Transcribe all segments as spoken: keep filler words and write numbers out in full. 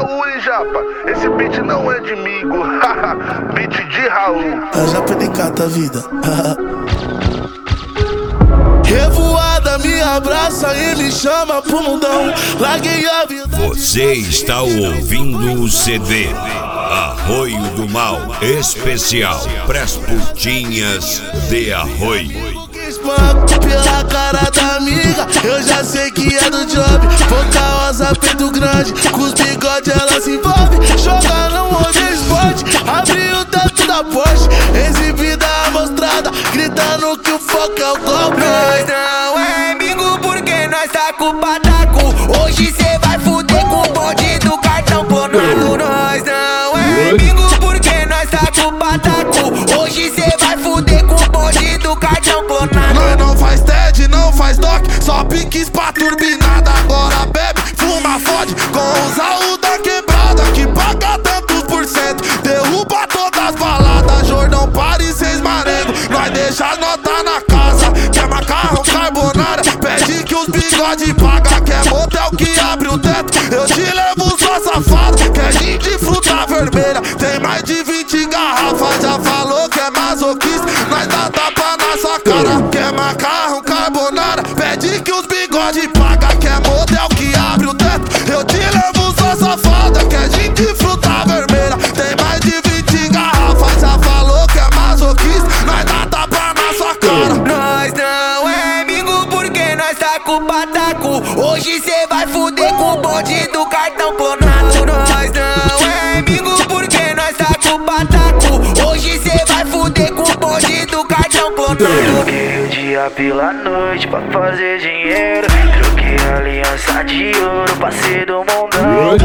Raul, hein, japa? Esse beat não é de migo. Beat de Raul. A japa decata a vida. Revoada me abraça e me chama pro mundão. Larguei a vida. Você está ouvindo o C D Arroio do Mal Especial pras putinhas de Arroio. Pela cara da amiga, eu já sei que é do job. Boca rosa, peito grande, com os bigode ela se envolve. Joga não onde esporte, abre o teto da Porsche. Exibida amostrada, gritando que o foco é o golpe. Nós não é amigo porque nós tá com o pataco. Hoje cê vai fuder com o bonde do cartão clonado. Nós não é amigo porque nós tá com o pataco. Hoje cê vai fuder com o bonde do cartão clonado. Nós não faz T E D, não faz doc, só piques pra turbinada. Agora bebe, fuma, fode com os Raul da quebrada, que paga tantos por cento, derruba todas as baladas. Jordão, Paris, seis marengo, nós deixa a nota na casa. Quer macarrão, carbonara, pede que os bigode paga. Quer motel que abre o teto, eu te levo sua safada. Quer gin de fruta vermelha, tem mais de vinte garrafas. Já falou que é masoquista, nós dá tapa na sua cara. Quer macarrão, carbonara, pede que os bigode paga. Quer motel que abre o teto, eu te levo sua safada. Quer gin de fruta vermelha, tem mais de vinte garrafas. Já falou que é masoquista, nós dá tapa na sua cara. Nós não é amigo porque nós tá com o pataco. Hoje cê vai fuder com o bonde do cartão clonado. Nós não é amigo porque nós tá com o pataco. Hoje cê vai fuder com o bonde do cartão clonado. Troquei o dia pela noite pra fazer dinheiro. Troquei a aliança de ouro pra ser do mundão.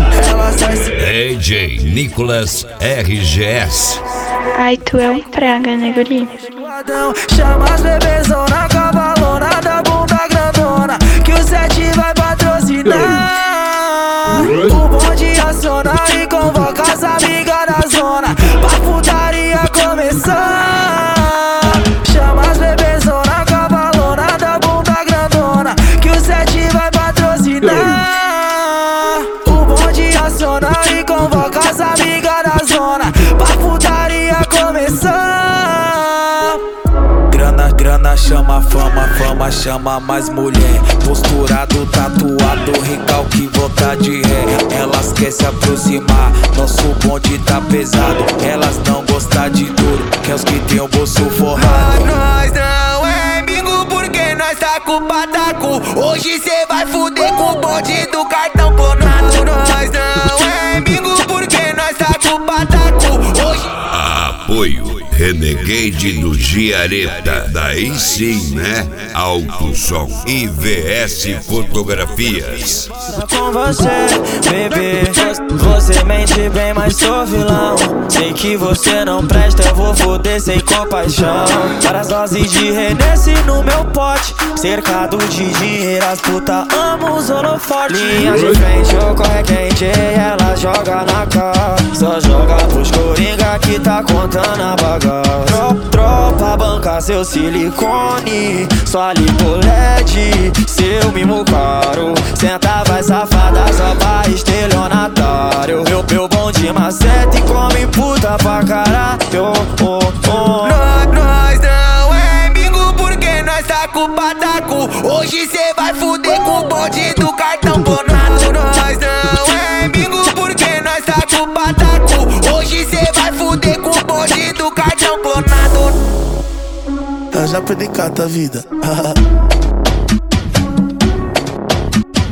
D J Nicolas R G S. Ai, tu é um praga, né, guri? Chama as bebezona, cavalona da bunda grandona, que o sete vai patrocinar. O bonde aciona e convoca as amigas da zona pra putaria começar. Chama as bebezona, cavalona da bunda grandona, que o sete vai patrocinar. O bonde aciona e convoca as amigas da zona pra putaria começar. Grana, grana chama fama, fama chama mais mulher. Posturado, tatuado, recalque, volta de ré. Elas querem se aproximar, nosso bonde tá pesado. Elas não gostam de duro, quer os que tem o bolso forrado. Nós não é amigo porque nós tá com o pataco. Hoje cê vai fuder com o bonde do cartão clonado. Nós não é amigo porque nós tá com o pataco. Hoje Apoio Renegade do Giareta. Daí sim, né? Alto Som e V S Fotografias. Com você, bebê, você mente bem, mas sou vilão. Sei que você não presta, eu vou foder sem compaixão. Várias doses de Renesse no meu pote, cercado de dinheiro, as puta amam os holofotes. Linha de frente, eu corre quente, ela joga na cara. Só joga pros coringa que tá contando a bagaça. Tropa banca seu silicone, só lipoled, seu mimo caro. Senta vai safada só pra estelionatário. Meu, meu bonde maceta e come puta pra caralho. Oh, oh. Nós, nós não é amigo porque nós tá com o pataco. Hoje cê vai fuder com o bonde do cartão clonado. Nós não é amigo porque nós tá com o pataco. Hoje cê vai fuder com o bonde do cartão clonado. A japa decata a vida.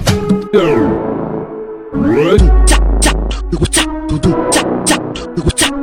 Run.